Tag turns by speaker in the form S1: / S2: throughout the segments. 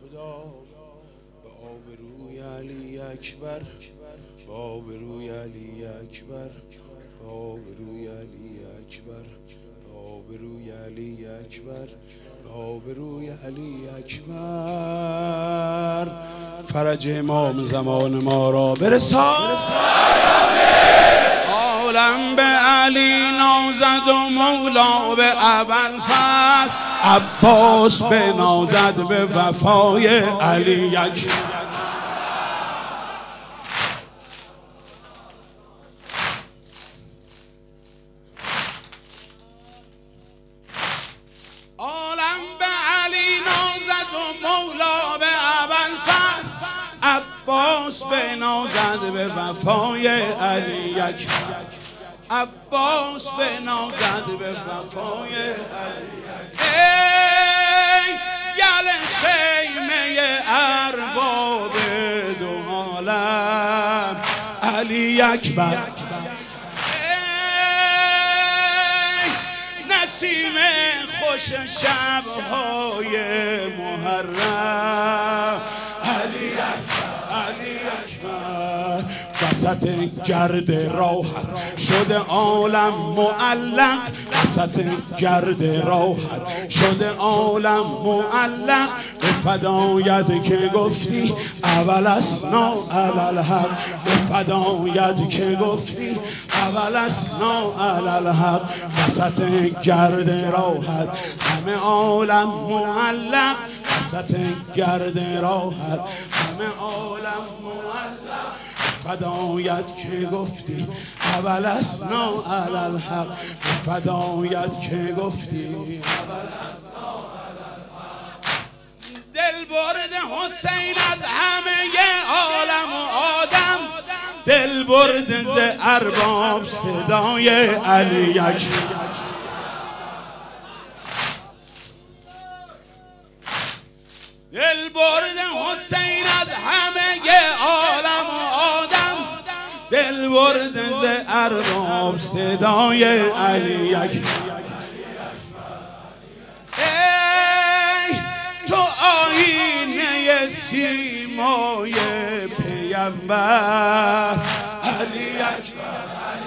S1: خدا به آبروی علی اکبر، به آبروی علی اکبر، به آبروی علی اکبر، به آبروی علی اکبر، به آبروی علی اکبر، فرج امام زمان ما را برسان. عالم به علی نازد و مولا به ابوالفضل، عباس به نازد به وفای علی اکبر. عالم به علی نازد و مولا به ابوالفضل، عباس به نازد به وفای علی اکبر، عباس به نازد به وفای علی اکبر. ای گل خیمه ارباب دو عالم علی اکبر، ای نسیم خوش شبهای محرم علی اکبر، علی اکبر. وسط گرد راحت شده عالم معلق، وسط گرد راحت شده عالم معلق، به فدایت که گفتی اول اسنا الالحق، به فدایت که گفتی اول اسنا الالحق. وسط گرد راحت همه عالم معلق، وسط گرد راحت همه عالم معلق، فدایت که گفتی اول اسنا الالحق، فدایت که گفتی اول اسنا الالحق. دل برد حسین از همه عالم و آدم، دل برد ز ارباب صدای علی اکبر. دل برد حسین از همه عالم و آدم، دل برد ز ارباب صدای علی اکبر. ای تو آیینه سیمای پیامبر علی اکبر،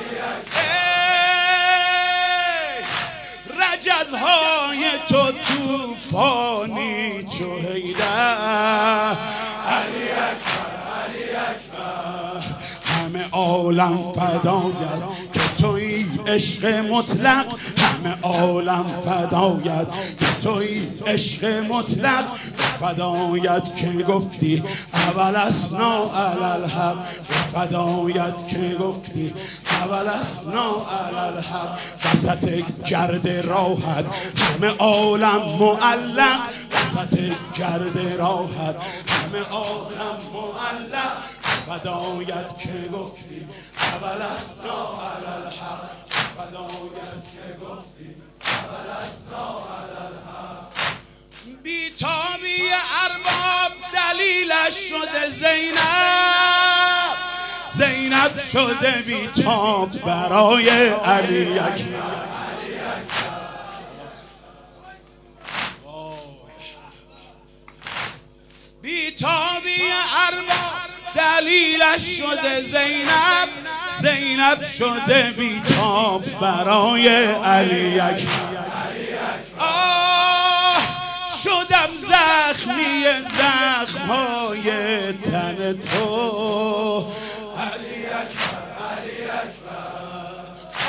S1: رجزهای تو توفانی چو حیدر علی اکبر، علی اکبر. همه عالم فدایت که تویی عشق مطلق، همه عالم فدایت که تویی عشق مطلق، فدایت که گفتی اول اسنا الالحق، فدایت که گفتی اول اسنا الالحق. وسط گرد راحت همه عالم معلق، وسط گرد راحت همه عالم معلق، فدایت که گفتی اول اسنا الالحق، فدایت که گفتی اول اسنا الالحق. بیتابی ارباب دلیلش شده زینب، زینب شده بیتاب برای علی اکبر. بیتابی ارباب دلیلش شده زینب، زینب شده بیتاب برای علی اکبر. شدم زخمی زخمهای تن تو علی اکبر، علی اکبر.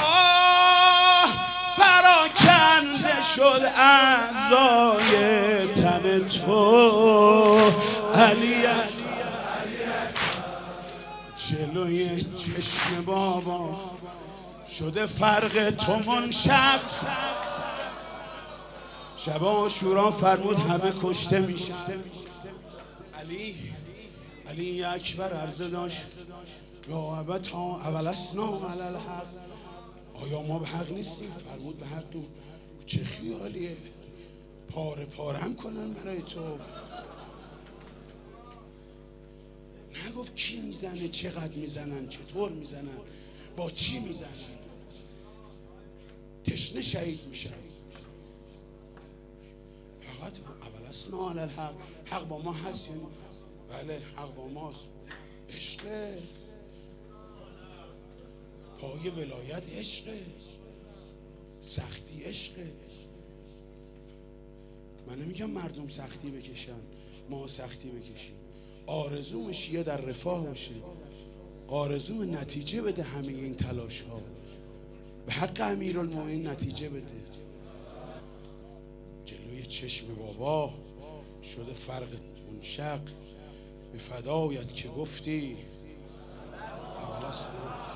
S1: پراکنده شد اعضای تن تو علی اکبر، علی اکبر. جلوی چشم بابا شده فرق تو منشق، شب عاشورا فرمود همه کشته میشن. علی اکبر عرضه داشت یا ابا تا اول اسنا الالحق، آیا ما به حق نیستیم؟ فرمود به حقیم. چه خیالیه؟ پاره پارم کنن برای تو. نگفت کی میزنه، چقدر میزنن، چطور میزنن، با چی میزنن. تشنه شهید میشن. فقط اول اسنا اولسنا علی الحق. حق با ما هست یعنی بله حق با ماست. عشقه، پای ولایت عشقه، سختی عشقه. من نمیگم مردم سختی بکشن، ما سختی بکشیم. آرزوم شیعه در رفاه باشه، آرزوم نتیجه بده همه این تلاش ها، به حق امیرالمومنین نتیجه بده. جلوی چشم بابا شده فرق منشق، به فدایت که گفتی اولسنا